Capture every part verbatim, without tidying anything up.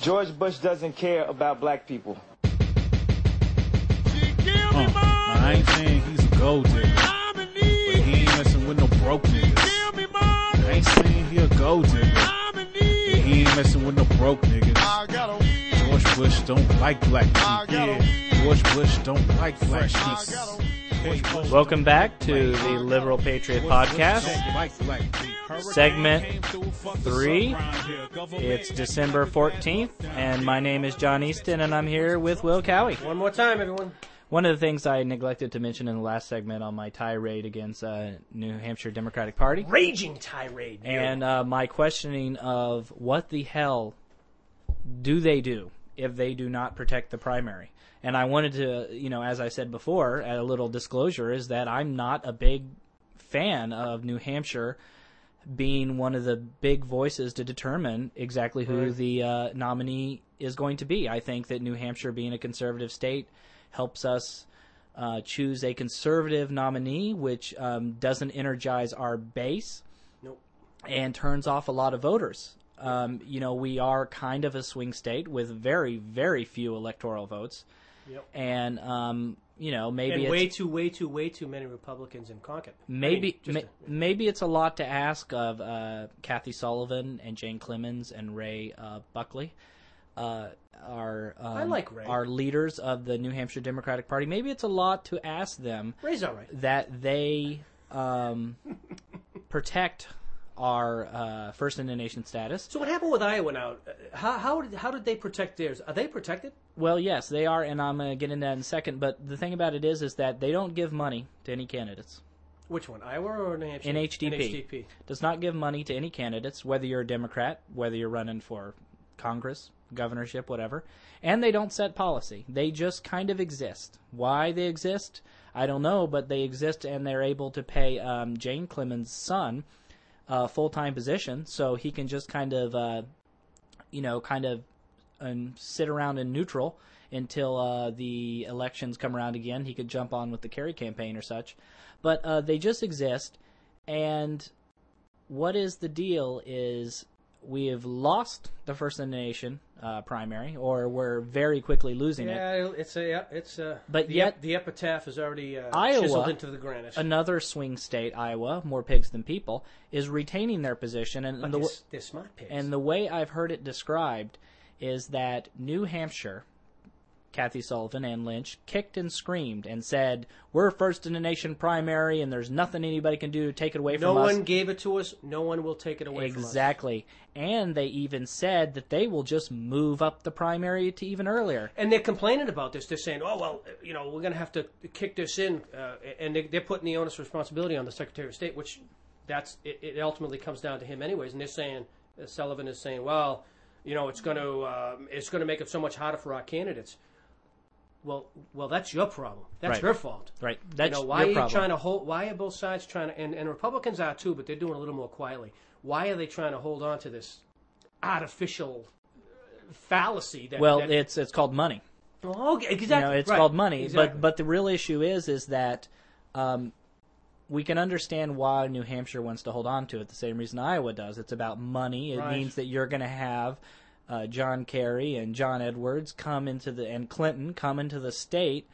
George Bush doesn't care about black people. Uh, I ain't saying he's a gold digger, but he ain't messing with no broke niggas. I ain't saying he a gold digger, but he ain't messing with no broke niggas. George Bush don't like black people. Yeah, George Bush don't like black people. Welcome back to the Liberal Patriot Podcast, segment three. It's December fourteenth, and my name is John Easton, and I'm here with Will Cowie. One more time, everyone. One of the things I neglected to mention in the last segment on my tirade against uh, New Hampshire Democratic Party. Raging tirade. And uh, my questioning of what the hell do they do if they do not protect the primary? And I wanted to, you know, as I said before, a little disclosure is that I'm not a big fan of New Hampshire being one of the big voices to determine exactly who right. the uh, nominee is going to be. I think that New Hampshire, being a conservative state, helps us uh, choose a conservative nominee, which um, doesn't energize our base nope. and turns off a lot of voters. Um, you know, we are kind of a swing state with very, very few electoral votes. Yep. And, um, you know, maybe and it's... way too, way too, way too many Republicans in Concord. Maybe I mean, ma- a, maybe it's a lot to ask of uh, Kathy Sullivan and Jane Clemens and Ray uh, Buckley, uh, our, um, I like Ray. our leaders of the New Hampshire Democratic Party. Maybe it's a lot to ask them Ray's all right. that they um, protect our uh, first in the nation status. So what happened with Iowa now? How how did, how did they protect theirs? Are they protected? Well, yes, they are, and I'm going to get into that in a second. But the thing about it is, is that they don't give money to any candidates. Which one, Iowa or New Hampshire? N H D P. N H D P does not give money to any candidates, whether you're a Democrat, whether you're running for Congress, governorship, whatever. And they don't set policy. They just kind of exist. Why they exist, I don't know, but they exist, and they're able to pay um, Jane Clemens' son a full-time position, so he can just kind of, uh, you know, kind of um, sit around in neutral until uh, the elections come around again. He could jump on with the Kerry campaign or such. But uh, they just exist, and what is the deal is we have lost the First in the Nation uh, primary, or we're very quickly losing yeah, it. Yeah, it's a, it's a, but the, yet the epitaph is already uh, Iowa, chiseled into the granite. Another swing state, Iowa, more pigs than people, is retaining their position. And, but and the, they're, they're smart pigs. And the way I've heard it described is that New Hampshire, Kathy Sullivan and Lynch, kicked and screamed and said, we're first in the nation primary and there's nothing anybody can do to take it away no from us. No one gave it to us. No one will take it away exactly. from us. Exactly. And they even said that they will just move up the primary to even earlier. And they're complaining about this. They're saying, oh, well, you know, we're going to have to kick this in. Uh, and they, they're putting the onus responsibility on the Secretary of State, which that's it, it ultimately comes down to him anyways. And they're saying, uh, Sullivan is saying, well, you know, it's going to uh, it's going to make it so much harder for our candidates. Well, well, that's your problem. That's right. your fault. Right. That's you know, why your are you problem. trying to hold? Why are both sides trying to? And, and Republicans are too, but they're doing a little more quietly. Why are they trying to hold on to this artificial fallacy? That, well, that, it's it's called money. Oh, exactly. You know, it's right. called money. Exactly. But but the real issue is is that um, we can understand why New Hampshire wants to hold on to it. The same reason Iowa does. It's about money. It right. means that you're going to have uh, John Kerry and John Edwards come into the and Clinton come into the state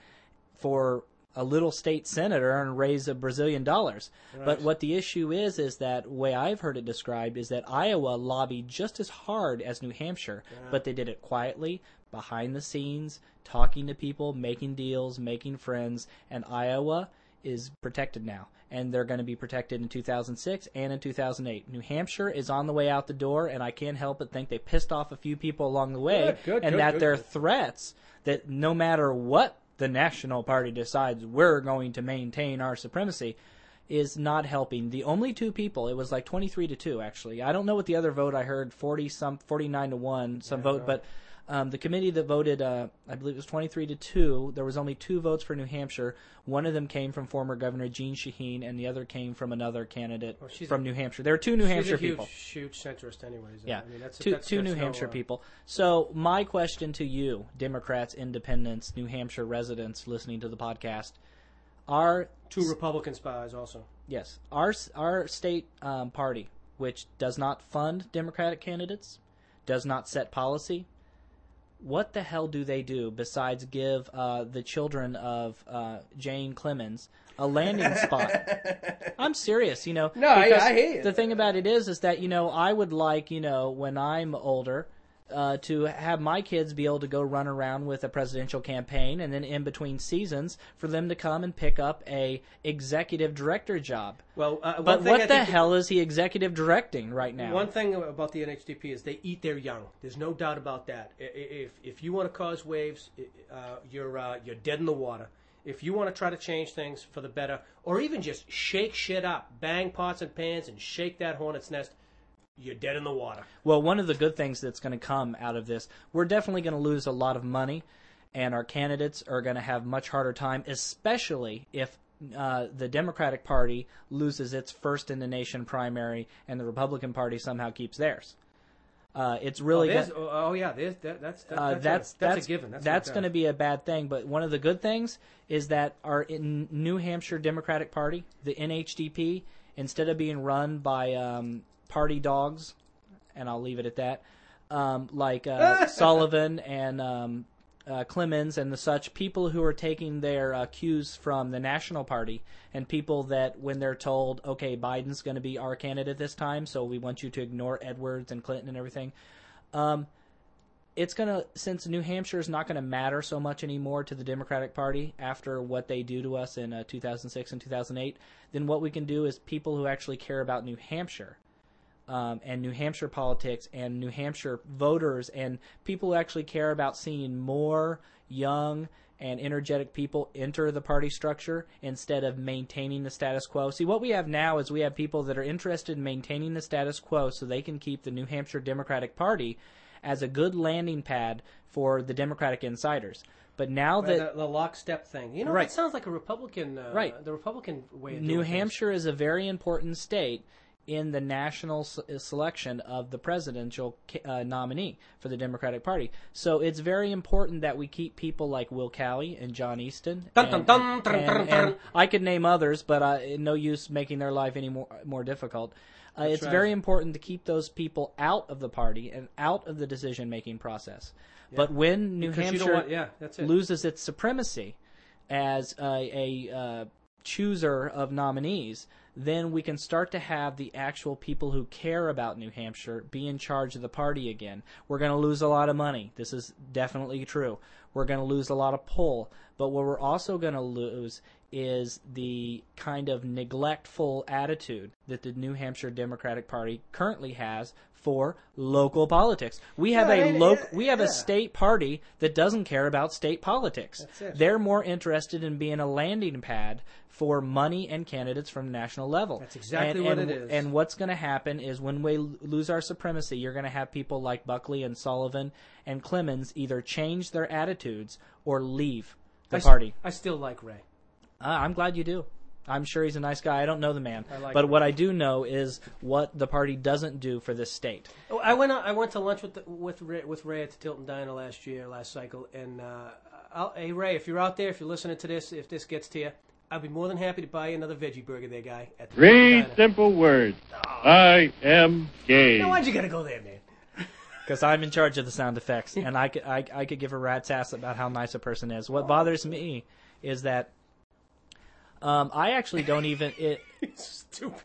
for a little state senator and raise a Brazilian dollars. Right. But what the issue is, is that the way I've heard it described is that Iowa lobbied just as hard as New Hampshire, yeah. but they did it quietly, behind the scenes, talking to people, making deals, making friends, and Iowa is protected now. And they're going to be protected in two thousand six and in two thousand eight. New Hampshire is on the way out the door, and I can't help but think they pissed off a few people along the way, good, good, and good, that good, their good. threats that no matter what the National Party decides we're going to maintain our supremacy is not helping. The only two people, it was like twenty-three to two actually. I don't know what the other vote I heard, forty some forty-nine to one some yeah, vote, no. but um, the committee that voted, uh, I believe it was twenty-three to two. There was only two votes for New Hampshire. One of them came from former Governor Jean Shaheen, and the other came from another candidate well, from a, New Hampshire. There are two New she's Hampshire a huge, people. Huge centrist, anyways. Yeah, I mean, that's, two, that's, two that's New no, Hampshire uh, people. So my question to you, Democrats, Independents, New Hampshire residents listening to the podcast, are two Republican spies also. Yes, our our state um, party, which does not fund Democratic candidates, does not set policy, what the hell do they do besides give uh, the children of uh, Jane Clemens a landing spot? I'm serious, you know. No, I, because I hear you. The thing about it is, is that, you know, I would like, you know, when I'm older, uh, to have my kids be able to go run around with a presidential campaign, and then in between seasons for them to come and pick up a executive director job. Well, uh, one But thing what I the think- hell is he executive directing right now? One thing about the N H D P is they eat their young. There's no doubt about that. I- i- If if you want to cause waves, i- uh, you're uh, you're dead in the water. If you want to try to change things for the better, or even just shake shit up, bang pots and pans, and shake that hornet's nest, you're dead in the water. Well, one of the good things that's going to come out of this, we're definitely going to lose a lot of money, and our candidates are going to have much harder time, especially if uh, the Democratic Party loses its first-in-the-nation primary and the Republican Party somehow keeps theirs. Uh, it's really oh, there's- gonna- oh, oh, yeah, there's, that, that's that, uh, that's, that's a, that's, that's a given. That's, that's no going to doubt. be a bad thing. But one of the good things is that our in New Hampshire Democratic Party, the N H D P, instead of being run by um, party dogs, and I'll leave it at that, um, like uh, Sullivan and um, uh, Clemens and the such, people who are taking their uh, cues from the National Party, and people that when they're told, okay, Biden's going to be our candidate this time, so we want you to ignore Edwards and Clinton and everything. Um, it's going to, since New Hampshire is not going to matter so much anymore to the Democratic Party after what they do to us in uh, two thousand six and two thousand eight, then what we can do is people who actually care about New Hampshire um, and New Hampshire politics and New Hampshire voters and people who actually care about seeing more young and energetic people enter the party structure instead of maintaining the status quo. See, what we have now is we have people that are interested in maintaining the status quo so they can keep the New Hampshire Democratic Party as a good landing pad for the Democratic insiders. But now Well, that the, the lockstep thing, you know, Right. that sounds like a Republican, uh, Right. the Republican way of New doing Hampshire is a very important state in the national s- selection of the presidential ca- uh, nominee for the Democratic Party. So it's very important that we keep people like Will Calley and John Easton. Dun, and, dun, dun, dun, and- dun, and dun. I could name others, but uh, no use making their life any more, more difficult. Uh, it's right. very important to keep those people out of the party and out of the decision-making process. But when New Because you don't Hampshire want- yeah, that's it. loses its supremacy as a, a uh, chooser of nominees, then we can start to have the actual people who care about New Hampshire be in charge of the party again. We're going to lose a lot of money. This is definitely true. We're going to lose a lot of pull. But what we're also going to lose is the kind of neglectful attitude that the New Hampshire Democratic Party currently has for local politics. We have Yeah, a and- local, we have yeah. a state party that doesn't care about state politics. That's it. They're more interested in being a landing pad for money and candidates from the national level. That's exactly and, what and, it is. And what's going to happen is when we l- lose our supremacy, you're going to have people like Buckley and Sullivan and Clemens either change their attitudes or leave the I s- party. I still like Ray. Uh, I'm glad you do. I'm sure he's a nice guy. I don't know the man. I like but him. what I do know is what the party doesn't do for this state. Oh, I went. I went to lunch with the, with Ray, with Ray at the Tilton Diner last year, last cycle. And uh, I'll, hey Ray, if you're out there, if you're listening to this, if this gets to you, I'll be more than happy to buy you another veggie burger, there, guy. At the Three Tilton Diner. simple words. I am gay. Now, why'd you gotta go there, man? Because I'm in charge of the sound effects, and I could, I, I could give a rat's ass about how nice a person is. What bothers me is that um, I actually don't even... It, Stupid.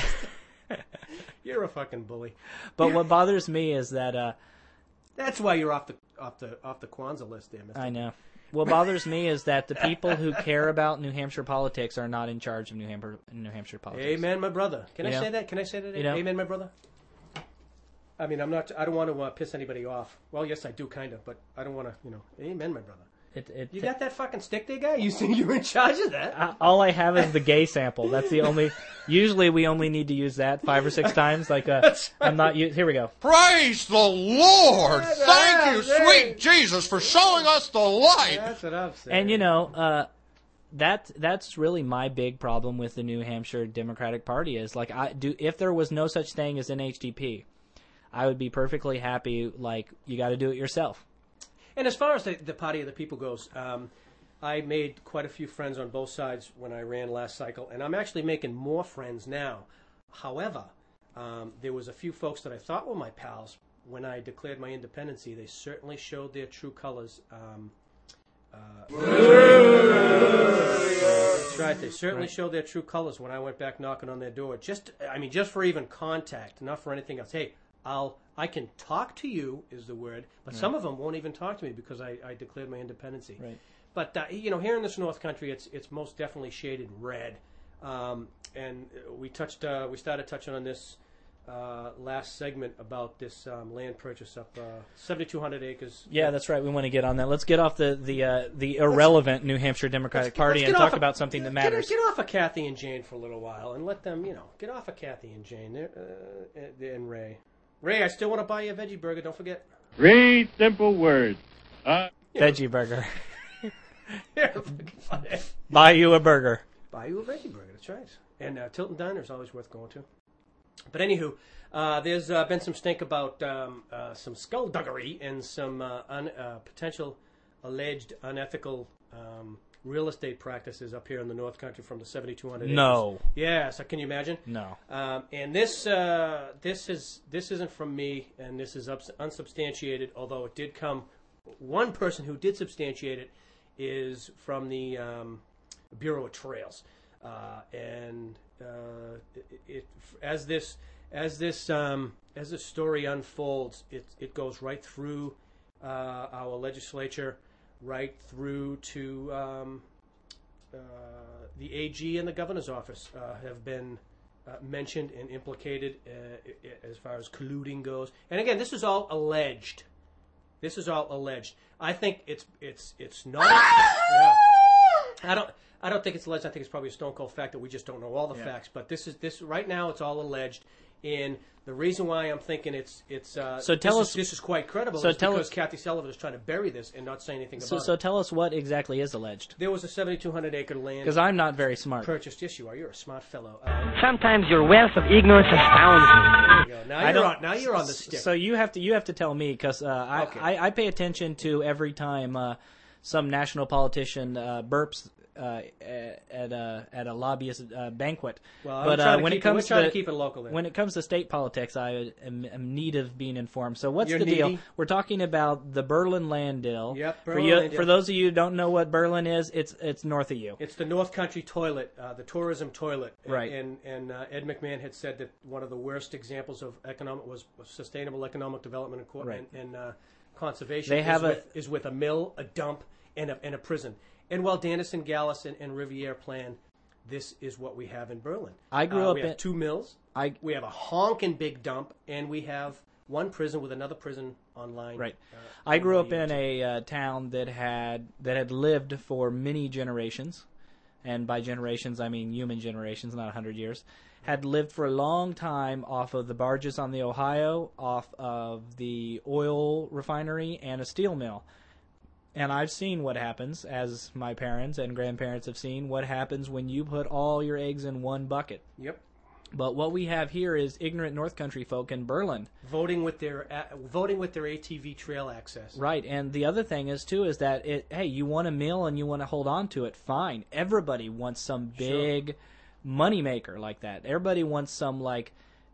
You're a fucking bully. but what bothers me is that... Uh, That's why you're off the off the off the Kwanzaa list, there, Mister I know. What bothers me is that the people who care about New Hampshire politics are not in charge of New Hampshire, New Hampshire politics. Amen, my brother. Can You I know? say that? Can I say that? You know? Amen, my brother. I mean, I'm not. I don't want to uh, piss anybody off. Well, yes, I do, kind of, but I don't want to. You know, amen, my brother. It, it, You got that fucking stick there, guy? You think you're in charge of that? Uh, all I have is the gay sample. That's the only. Usually, we only need to use that five or six times. Like, uh, I'm not. u- Here we go. Praise the Lord! Yeah, Thank you, yeah. sweet Jesus, for showing us the light. That's what I'm saying. And you know, uh, that that's really my big problem with the New Hampshire Democratic Party is like I do. If there was no such thing as N H D P, I would be perfectly happy. Like, you got to do it yourself. And as far as the, the party of the people goes, um, I made quite a few friends on both sides when I ran last cycle, and I'm actually making more friends now. However, um, there was a few folks that I thought were my pals, when I declared my independence, they certainly showed their true colors. Um, uh, that's right. They certainly Right. showed their true colors when I went back knocking on their door. Just, I mean, just for even contact, not for anything else. Hey, I'll, I can talk to you is the word, but some of them won't even talk to me because I, I declared my independence. Right. But uh, you know, here in this North Country, it's it's most definitely shaded red, um, and we touched, uh, we started touching on this uh, last segment about this um, land purchase up uh, seventy-two hundred acres. Yeah, that's right. We want to get on that. Let's get off the the uh, the irrelevant New Hampshire Democratic Let's- Party let's and get talk off of- about something that Get- matters. Get, off of Kathy and Jane for a little while and let them, you know, get off of Kathy and Jane They're, uh, and Ray. Ray, I still want to buy you a veggie burger. Don't forget. Three simple words. I Veggie burger. Yeah, fucking funny. Buy you a burger. Buy you a veggie burger. That's right. And uh, Tilton Diner is always worth going to. But anywho, uh, there's uh, been some stink about um, uh, some skullduggery and some uh, un, uh, potential alleged unethical um, real estate practices up here in the North Country from the seventy-two hundred acres. No. Yeah, so can you imagine? No. Um, and this uh, this is this isn't from me, and this is ups- unsubstantiated. Although it did come, one person who did substantiate it is from the um, Bureau of Trails, uh, and uh, it, it as this as this um, as this story unfolds, it it goes right through uh, our legislature, right through to um, uh, the A G and the governor's office uh, have been uh, mentioned and implicated uh, as far as colluding goes. And again, this is all alleged. This is all alleged. I think it's it's it's not. Yeah. I don't I don't think it's alleged. I think it's probably a stone cold fact that we just don't know all the Yeah. facts. But this is this right now. It's all alleged. And the reason why I'm thinking it's it's uh, So tell this us- is, this is quite credible so is tell because us- Kathy Sullivan is trying to bury this and not say anything So about so it. tell us what exactly is alleged. There was a seventy-two hundred acre land Because I'm not very smart. purchased. Yes, you are. You're a smart fellow. Uh, Sometimes your wealth of ignorance astounds me. there you go. Now I you're don't- on. Now you're on the stick. So you have to you have to tell me because uh, I, Okay. I I pay attention to every time uh, some national politician uh, burps uh, at a at a lobbyist uh, banquet. Well, I'm but trying uh, to when keep it comes we're trying to to keep it local there. when it comes to state politics, I am, am in need of being informed. So what's You're the deal? needy? We're talking about the Berlin land deal. Yep, for Berlin you, land deal. for those of you who don't know what Berlin is, it's it's north of you. It's the North Country toilet, uh, the tourism toilet. And- Right. And and uh, Ed McMahon had said that one of the worst examples of economic was sustainable economic development and, co- Right. and, and uh, conservation. They is have a- with, is with a mill, a dump, and a, and a prison. And while Dannison, Gallus, and, and Riviere plan, this is what we have in Berlin. I grew Uh, up we have in- two mills. I We have a honking big dump, and we have one prison with another prison online. Right. Uh, I grew up on in the- a uh, town that had that had lived for many generations, and by generations I mean human generations, not a hundred years. Had lived for a long time off of the barges on the Ohio, off of the oil refinery, and a steel mill. And I've seen what happens, as my parents and grandparents have seen, what happens when you put all your eggs in one bucket. Yep. But what we have here is ignorant North Country folk in Berlin. Voting with their uh, voting with their A T V trail access. Right, and the other thing is too is that it. Hey, you want a mill and you want to hold on to it. Fine. Everybody wants some big money maker like that. Everybody wants some like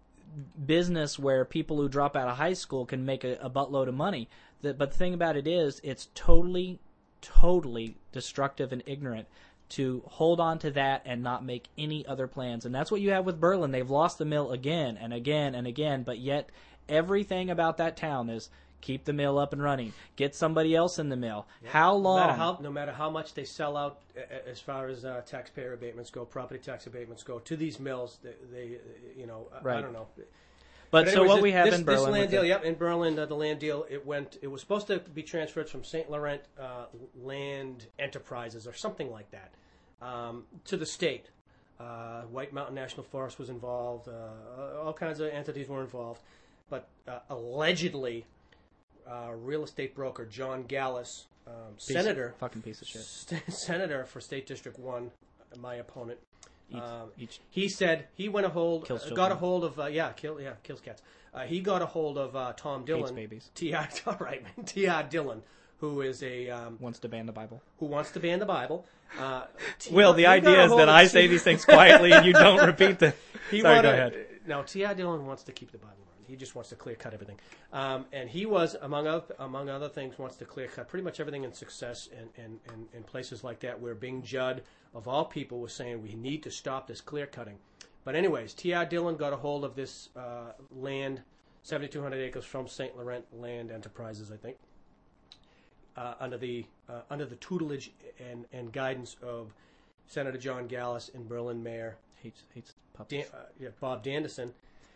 business where people who drop out of high school can make a, a buttload of money. The, but the thing about it is, it's totally, totally destructive and ignorant to hold on to that and not make any other plans. And that's what you have with Berlin. They've lost the mill again and again and again, but yet everything about that town is keep the mill up and running. Get somebody else in the mill. How No long? matter how, no matter how much they sell out, uh, as far as uh, taxpayer abatements go, property tax abatements go, to these mills, they, they you know, I- I Right. don't know. but so anyways, what this- we have this, in Berlin this land with deal, the- yep, in Berlin, uh, the land deal, it went, it was supposed to be transferred from Saint Laurent uh, Land Enterprises or something like that um, to the state. Uh, White Mountain National Forest was involved. Uh, all kinds of entities were involved, but uh, allegedly, uh, real estate broker John Gallus, um, Piece of- senator, fucking piece of shit. st- senator for State District One, my opponent. Eats- Um, eats- he said he went a hold, Kills uh, got children. a hold of, uh, yeah, kill, yeah, kills cats. Uh, he got a hold of uh, Tom Dillon, babies. T R all right, man, T R Dillon, who is a um, wants to ban the Bible. who wants to ban the Bible. Uh, T- Will, the he got idea a is hold that of I T- say these things quietly and you don't repeat them. He Sorry, wanted, go ahead. No, T R Dillon wants to keep the Bible. he just wants to clear cut everything. Um, and he was, among other, among other things, wants to clear cut pretty much everything in Success and, and, and, and places like that where Bing Judd, of all people, was saying we need to stop this clear cutting. But anyways, T R. Dillon got a hold of this uh, land, seventy-two hundred acres from Saint Laurent Land Enterprises, I think, uh, under the uh, under the tutelage and, and guidance of Senator John Gallus and Berlin Mayor Hates, hates puppies. Dan, uh, yeah, Bob Danderson.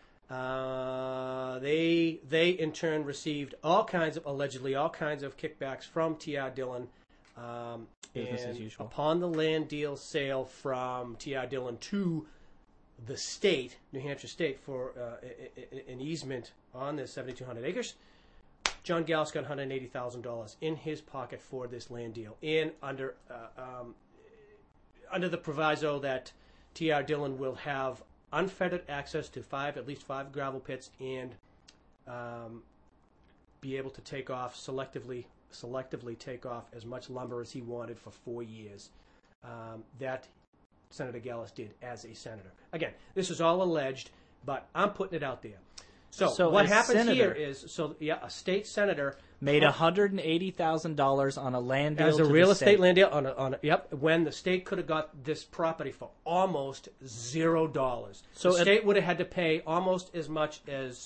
Uh, they they in turn received all kinds of allegedly all kinds of kickbacks from T R. Dillon. Um, Business and as usual. Upon the land deal sale from T R. Dillon to the state, New Hampshire State, for uh, a, a, an easement on this seventy-two hundred acres, John Gallus got one hundred eighty thousand dollars in his pocket for this land deal, and under uh, um, under the proviso that T R. Dillon will have unfettered access to five, at least five gravel pits, and um, be able to take off selectively, selectively take off as much lumber as he wanted for four years. Um, that Senator Gallus did as a senator. Again, this is all alleged, but I'm putting it out there. So, So what a happens senator- here is, so yeah, a state senator Made one hundred eighty thousand dollars on a land deal as a to real the estate state. land deal on a, on a, yep, when the state could have got this property for almost zero dollars. So the it- state would have had to pay almost as much as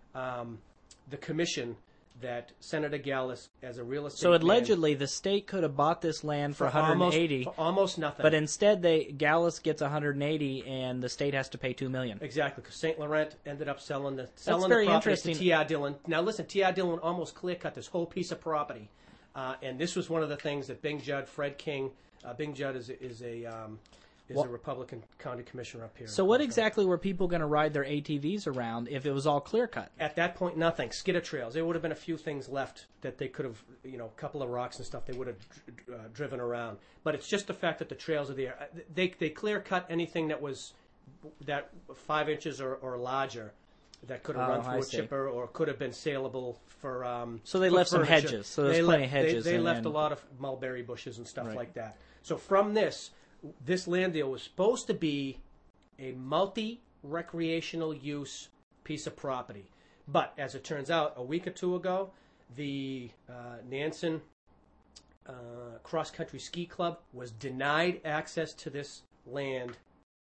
um, the commission that Senator Gallus, as a real estate So man, allegedly, the state could have bought this land for, for one hundred almost, eighty, for almost nothing. but instead they Gallus gets one hundred eighty, and the state has to pay two million. Exactly, because Saint Laurent ended up selling the selling very the property interesting. to T R. Dillon. Now listen, T R. Dillon almost clear cut this whole piece of property, uh, and this was one of the things that Bing Judd, Fred King, uh, Bing Judd is is a um, is Well- a Republican county commissioner up here. So what exactly were people going to ride their A T Vs around if it was all clear cut? At that point, nothing. Skidder trails. There would have been a few things left that they could have, you know, a couple of rocks and stuff they would have uh, driven around. But it's just the fact that the trails are there. Uh, They they clear cut anything that was that five inches or, or larger that could have Oh, run through I a see. chipper or could have been saleable for. Um, So they for left some furniture. hedges. So there's they plenty left, of hedges They, they and- left and- a lot of mulberry bushes and stuff Right. like that. So from this, this land deal was supposed to be a multi-recreational use piece of property. But as it turns out, a week or two ago, the uh, Nansen uh, Cross Country Ski Club was denied access to this land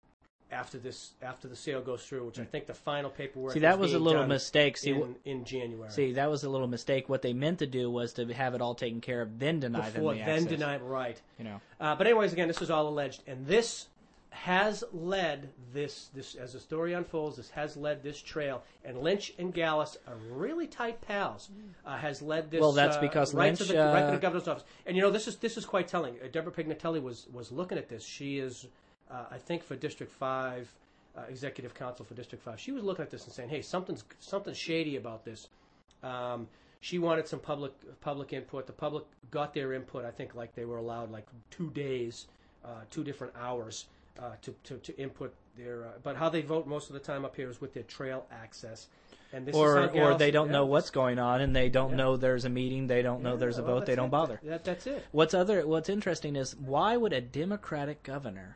after this after the sale goes through, which I think the final paperwork. See, that is was a being little done mistake. See, in, wh- in January. See, that was a little mistake. What they meant to do was to have it all taken care of, then deny Before them the then access. deny right. You know. Uh, but anyways, again, this is all alleged, and this has led this this as the story unfolds. This has led this trail, and Lynch and Gallus are really tight pals. Uh, has led this. Well, that's uh, because right to Lynch, the right to uh, the governor's office. And you know, this is this is quite telling. Uh, Deborah Pignatelli was was looking at this. She is, uh, I think, for District Five, uh, executive counsel for District Five. She was looking at this and saying, "Hey, something's something's shady about this." Um, she wanted some public public input. The public got their input. I think like they were allowed like two days, uh, two different hours uh, to, to to input their. Uh, but how they vote most of the time up here is with their trail access. And this Or, is how or Gallus- they don't yeah, know what's going on, and they don't Yeah. know there's a meeting. They don't know yeah, there's a well, vote. They that's don't it. bother. That, that's it. What's other? What's interesting is why would a Democratic governor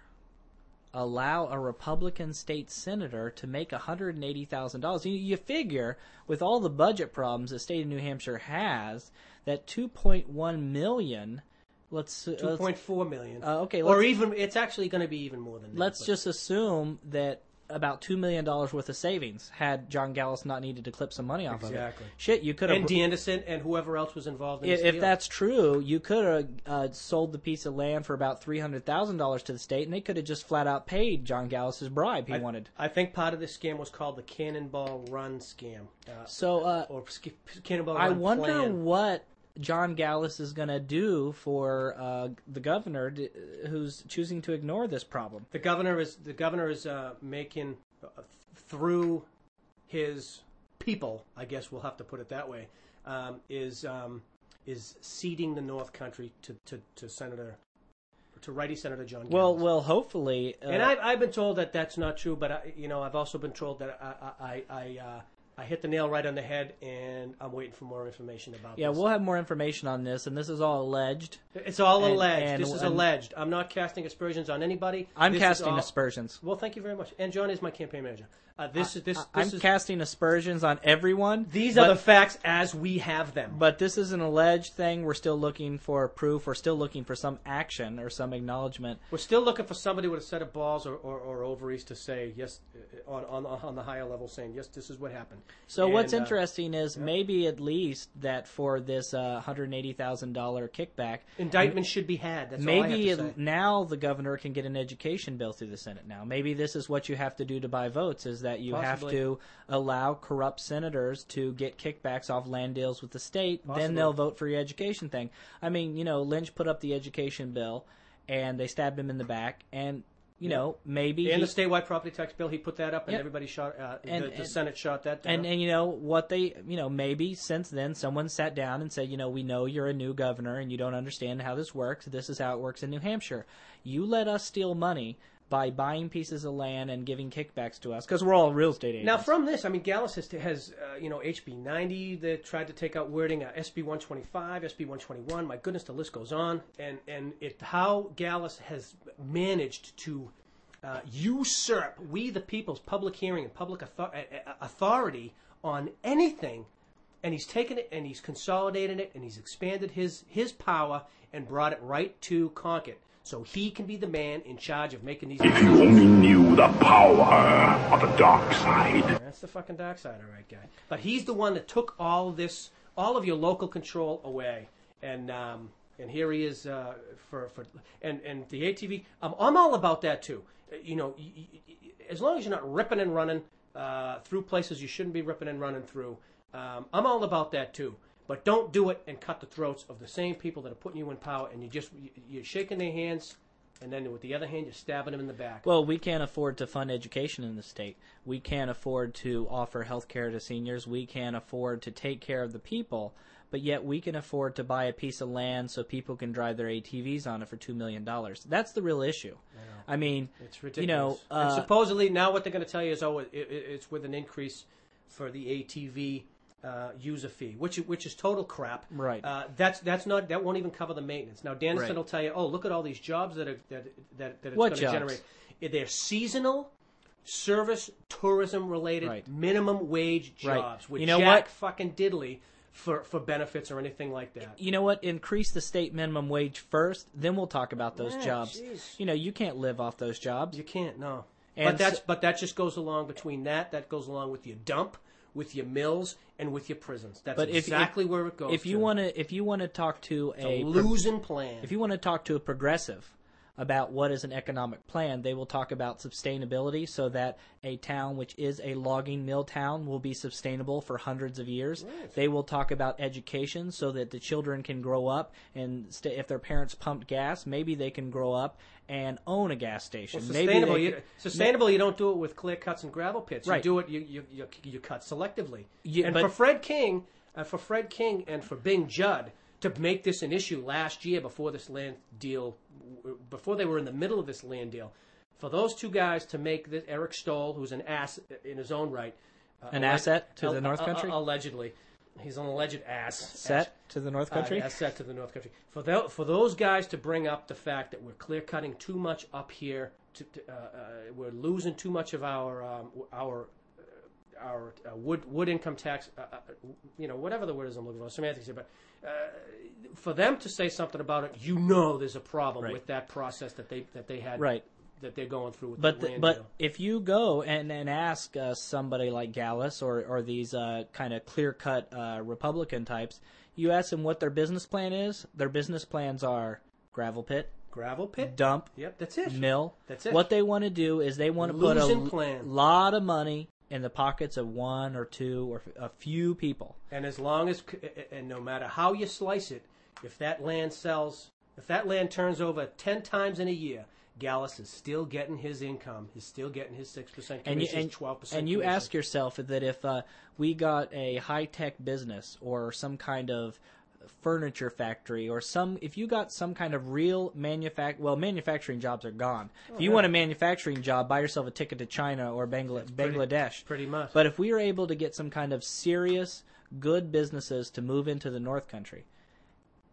allow a Republican state senator to make one hundred eighty thousand dollars? You, you figure with all the budget problems the state of New Hampshire has, that two point one million. Let's uh, Two let's, point four million. uh, okay, or let's- even it's actually going to be even more than that. let's but- just assume that about two million dollars worth of savings had John Gallus not needed to clip some money off Exactly. of it. Shit, you could have. and Danderson and whoever else was involved in If, this if deal. that's true, you could have uh, sold the piece of land for about three hundred thousand dollars to the state, and they could have just flat out paid John Gallus's bribe he I, wanted. I think part of this scam was called the Cannonball Run scam. Uh, So uh, or sk- Cannonball I Run wonder plan. what John Gallus is going to do for uh, the governor d- who's choosing to ignore this problem. The governor is the governor is uh, making uh, through his people. I guess we'll have to put it that way. Um, is um, is ceding the North Country to, to, to Senator to righty Senator John. Well, Gallus. well, hopefully, uh, And I've, I've been told that that's not true, but I, you know, I've also been told that I I I, uh, I hit the nail right on the head, and I'm waiting for more information about yeah, this. we'll have more information on this, and this is all alleged. It's all and- alleged. and- this is and- alleged. I'm not casting aspersions on anybody. I'm This is casting all- aspersions. Well, thank you very much. And John is my campaign manager. Uh, this is this. this I'm is, casting aspersions on everyone. These but, are the facts as we have them. But this is an alleged thing. We're still looking for proof. We're still looking for some action or some acknowledgement. We're still looking for somebody with a set of balls or, or, or ovaries to say yes uh, on, on on the higher level, saying yes, this is what happened. So and, what's uh, interesting is yeah. maybe at least that for this uh, one hundred eighty thousand dollars kickback, indictment should be had. That's maybe all I have to say. now the governor can get an education bill through the Senate. Now maybe this is what you have to do to buy votes: is that you Possibly. have to allow corrupt senators to get kickbacks off land deals with the state. Possibly. Then they'll vote for your education thing. I mean, you know, Lynch put up the education bill, and they stabbed him in the back, and you Yeah. know maybe And he, the statewide property tax bill, he put that up, and Yep. everybody shot. Uh, And- the, the and- Senate shot that down. And and you know what they you know maybe since then someone sat down and said, you know, we know you're a new governor and you don't understand how this works. This is how it works in New Hampshire. You let us steal money by buying pieces of land and giving kickbacks to us because we're all real estate agents. Now, from this, I mean, Gallus has, has uh, you know, H B ninety that tried to take out wording, uh, S B one twenty-five, S B one twenty-one. My goodness, the list goes on. And and it how Gallus has managed to uh, usurp we the people's public hearing and public author- authority on anything, and he's taken it and he's consolidated it and he's expanded his his power and brought it right to Concord. So he can be the man in charge of making these If you decisions. only knew the power of the dark side. That's the fucking dark side, all right, guy. But he's the one that took all of this, all of your local control away, and um, and here he is uh, for for and and the A T V. I'm I'm all about that too. Uh, You know, y- y- y- as long as you're not ripping and running uh, through places you shouldn't be ripping and running through, um, I'm all about that too. But don't do it and cut the throats of the same people that are putting you in power, and you just you're shaking their hands, and then with the other hand you're stabbing them in the back. Well, we can't afford to fund education in the state. We can't afford to offer health care to seniors. We can't afford to take care of the people, but yet we can afford to buy a piece of land so people can drive their A T Vs on it for two million dollars. That's the real issue. I mean, It's ridiculous. you know, and uh, supposedly now what they're going to tell you is, oh, it, it, it's with an increase for the A T V uh, user fee, which which is total crap. Right. Uh, that's that's not that won't even cover the maintenance. Now Danielson Right. will tell you, oh, look at all these jobs that are that that, that it's What going to jobs? generate. They're seasonal, service, tourism related, Right. minimum wage Right. jobs with You know jack what? fucking diddly for for benefits or anything like that. you know what? Increase the state minimum wage first, then we'll talk about those Yeah, jobs. jeez. You know, you can't live off those jobs. You can't, no. And but that's so- but that just goes along between that. That goes along with your dump, with your mills, and with your prisons. That's But if- exactly if- where it goes. If you to. want to, if you want to talk to It's a a pro- losing plan. If you want to talk to a progressive about what is an economic plan, they will talk about sustainability so that a town which is a logging mill town will be sustainable for hundreds of years. Right. They will talk about education so that the children can grow up and st- if their parents pumped gas, maybe they can grow up and own a gas station. Well, maybe sustainable. they You, can- sustainable. You don't do it with clear cuts and gravel pits. Right. You do it. You you you, you cut selectively. Yeah, and but- for Fred King, uh, for Fred King, and for Bing Judd to make this an issue last year before this land deal, before they were in the middle of this land deal, for those two guys to make this, Eric Stoll, who's an ass in his own right, uh, An alleg- asset to the uh, North uh, Country? uh, allegedly, he's an alleged ass. set to the North Country. Uh, asset to the North Country. For tho- for those guys to bring up the fact that we're clear cutting too much up here, to, to, uh, uh, we're losing too much of our um, our uh, our uh, wood wood income tax. Uh, uh, you know, whatever the word is I'm looking for, semantics here, but. Uh, for them to say something about it, you know, there's a problem Right. with that process that they that they had, Right. that they're going through with But the the, land but deal. if you go and, and ask uh, somebody like Gallus or or these uh, kind of clear cut uh, Republican types, you ask them what their business plan is. Their business plans are gravel pit, Gravel pit, dump, Yep, that's it. mill. That's it. What they want to do is they want to put a Losing l- plan. lot of money in the pockets of one or two or f- a few people. And as long as, and no matter how you slice it, if that land sells, if that land turns over ten times in a year, Gallus is still getting his income. He's still getting his six percent And you, commission, and, twelve percent and you commission. ask yourself that if uh, we got a high-tech business or some kind of furniture factory or some, if you got some kind of real manufact, well, manufacturing jobs are gone. If you yeah. want a manufacturing job, buy yourself a ticket to China or Bangla- pretty- Bangladesh. pretty much. But if we are able to get some kind of serious, good businesses to move into the North Country,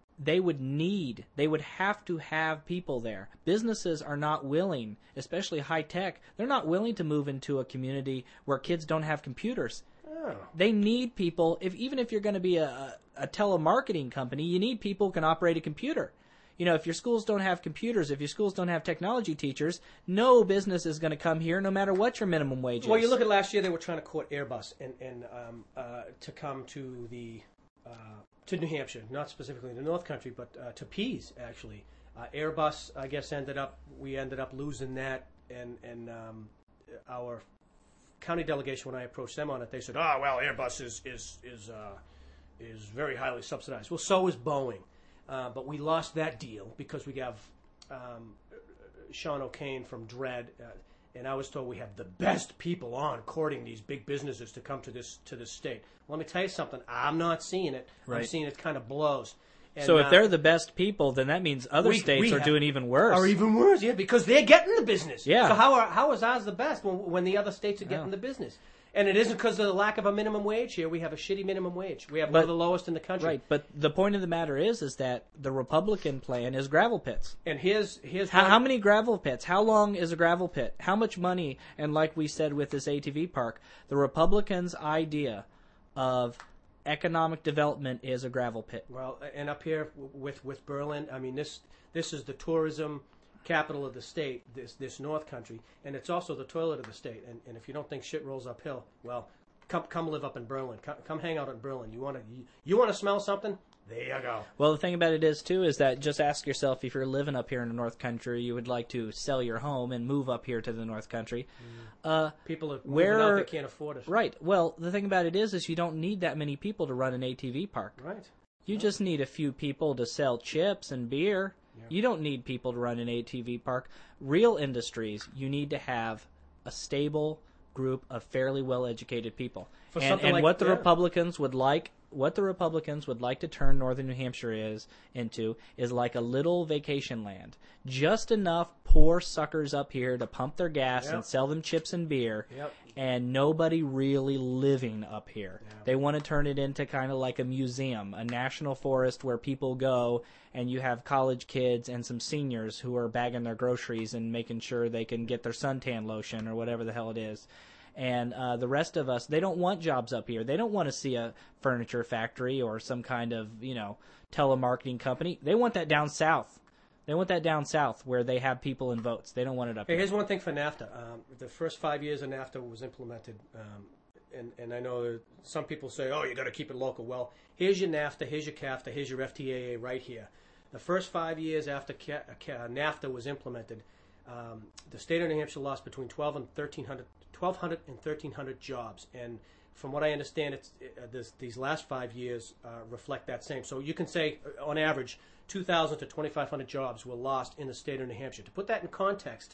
they would need, they would have to have people there. Businesses are not willing, especially high tech, they're not willing to move into a community where kids don't have computers. Oh. They need people, if even if you're going to be a, a telemarketing company, you need people who can operate a computer. You know, if your schools don't have computers, if your schools don't have technology teachers, no business is going to come here no matter what your minimum wage is. Well, you look at last year, they were trying to court Airbus and, and um, uh, to come to the uh, to New Hampshire, not specifically the North Country, but uh, to Pease, actually. Uh, Airbus, I guess, ended up, we ended up losing that, and, and um, our county delegation, when I approached them on it, they said, oh, well, Airbus is, is, is, uh, is very highly subsidized. Well, so is Boeing. Uh, but we lost that deal because we have um, Sean O'Kane from Dread, uh, and I was told we have the best people on courting these big businesses to come to this to this state. Let me tell you something. I'm not seeing it. Right. I'm seeing it kind of blows. And, so if uh, they're the best people, then that means other we, states we are have, doing even worse. Are even worse, yeah, because they're getting the business. Yeah. So how are, how is ours the best when, when the other states are getting Yeah. the business? And it isn't because of the lack of a minimum wage here. We have a shitty minimum wage. We have But- one of the lowest in the country. Right, but the point of the matter is, is that the Republican plan is gravel pits. And here's here's How, one- how many gravel pits? How long is a gravel pit? How much money? And like we said with this A T V park, the Republicans' idea of economic development is a gravel pit. Well, and up here w- with with Berlin, I mean this this is the tourism capital of the state, this this North Country, and it's also the toilet of the state. And, and if you don't think shit rolls uphill, well, come come live up in Berlin. Come, come hang out in Berlin. You want to you, you want to smell something? There you go. Well, the thing about it is, too, is that just ask yourself if you're living up here in the North Country, you would like to sell your home and move up here to the North Country. Uh, People are moving where out, they can't afford it. Right. Well, the thing about it is, is you don't need that many people to run an A T V park. Right. You just need a few people to sell chips and beer. You don't need people to run an A T V park. Real industries, you need to have a stable group of fairly well-educated people. For and something and like- what the yeah. Republicans would like, what the Republicans would like to turn Northern New Hampshire is into is like a little vacation land. Just enough poor suckers up here to pump their gas Yep. and sell them chips and beer, Yep. and nobody really living up here. They want to turn it into kind of like a museum, a national forest where people go and you have college kids and some seniors who are bagging their groceries and making sure they can get their suntan lotion or whatever the hell it is. And uh, the rest of us, they don't want jobs up here. They don't want to see a furniture factory or some kind of, you know, telemarketing company. They want that down south. They want that down south where they have people and votes. They don't want it up Hey, here. here's one thing for NAFTA. Um, the first five years of NAFTA was implemented, um, and, and I know that some people say, oh, you got to keep it local. Well, here's your NAFTA, here's your CAFTA, here's your F T A A right here. The first five years after Ca- Ca- NAFTA was implemented, um, the state of New Hampshire lost between twelve and thirteen hundred, twelve hundred and thirteen hundred jobs. And from what I understand, it's, uh, this, these last five years uh, reflect that same. So you can say, uh, on average, two thousand to twenty-five hundred jobs were lost in the state of New Hampshire. To put that in context,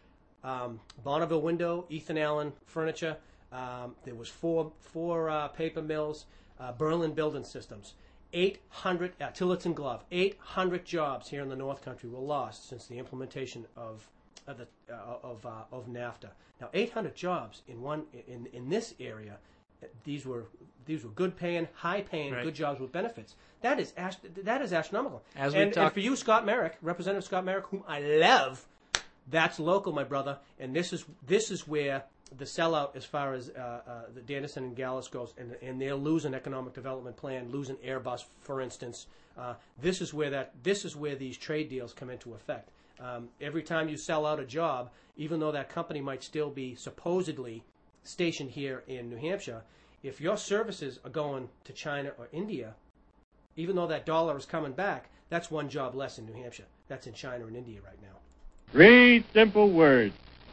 um, Bonneville Window, Ethan Allen Furniture, um, there was four four uh, paper mills, uh, Berlin Building Systems, eight hundred, uh, Tillotson Glove, eight hundred jobs here in the North Country were lost since the implementation of of, the, uh, of, uh, of NAFTA. Now, eight hundred jobs in one in in this area. These were these were good paying, high paying, Right. good jobs with benefits. That is ast- that is astronomical. As we and, and talked- for you, Scott Merrick, Representative Scott Merrick, whom I love, that's local, my brother. And this is this is where the sellout, as far as uh, uh, the Dannison and Gallus goes, and and they'll lose an economic development plan, lose an Airbus, for instance. Uh, this is where that this is where these trade deals come into effect. Um, every time you sell out a job, even though that company might still be supposedly stationed here in New Hampshire, if your services are going to China or India, even though that dollar is coming back, that's one job less in New Hampshire. That's in China and India right now. Three simple words.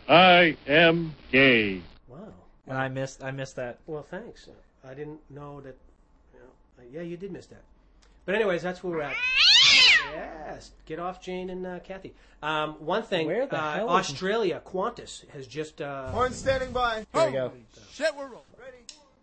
I am gay. Wow. And I missed, I missed that. Well, thanks. I didn't know that. You know, uh, yeah, you did miss that. But anyways, that's where we're at. Yes, get off Jane and uh, Kathy. Um, one thing, Where the uh, hell is- Australia, Qantas has just. Uh, Horn standing by. There we go. Shit, we're rolling. Ready?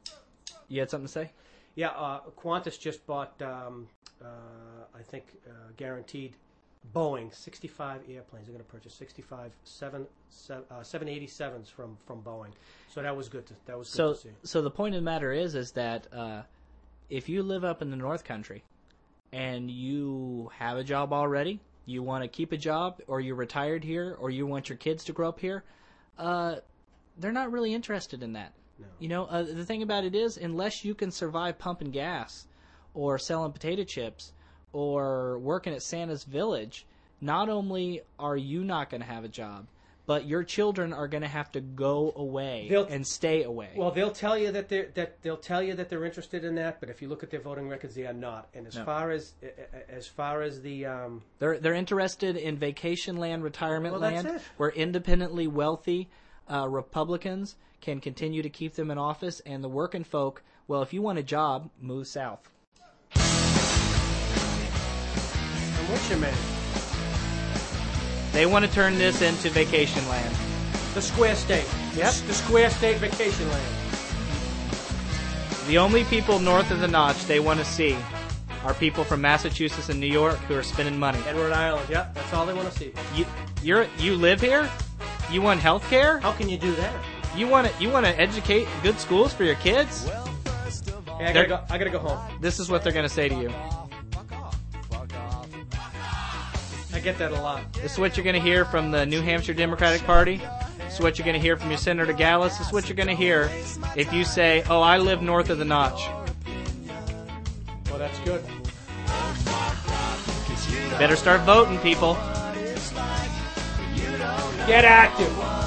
You had something to say? Yeah, uh, Qantas just bought, um, uh, I think, uh, guaranteed Boeing sixty-five airplanes. They're going to purchase sixty-five seven, seven, uh, seven eighty-sevens from, from Boeing. So that was good to that was good So, to see. so the point of the matter is, is that uh, if you live up in the North Country, and you have a job already, you want to keep a job, or you're retired here, or you want your kids to grow up here, uh, they're not really interested in that. No. You know, uh, the thing about it is, unless you can survive pumping gas or selling potato chips or working at Santa's Village, not only are you not going to have a job, but your children are going to have to go away They'll- and stay away. Well, they'll tell you that they're that they'll tell you that they're interested in that, but if you look at their voting records, they are not. And as No. far as as far as the um, They're they're interested in vacation land, retirement Well, that's land, it. where independently wealthy uh, Republicans can continue to keep them in office, and the working folk, well, if you want a job, move south. I'm with you, man. They want to turn this into vacation land. The square state. Yep. The, the square state vacation land. The only people north of the notch they want to see are people from Massachusetts and New York who are spending money. And Rhode Island. Yeah, that's all they want to see. You you're you live here? You want health care? How can you do that? You want to you want to educate good schools for your kids? Hey, I They're- gotta go. I gotta go home. This is what they're going to say to you. I get that a lot. This is what you're going to hear from the New Hampshire Democratic Party. This is what you're going to hear from your Senator Gallus. This is what you're going to hear if you say, oh, I live north of the notch. Well, that's good. Better start voting, people. Get active.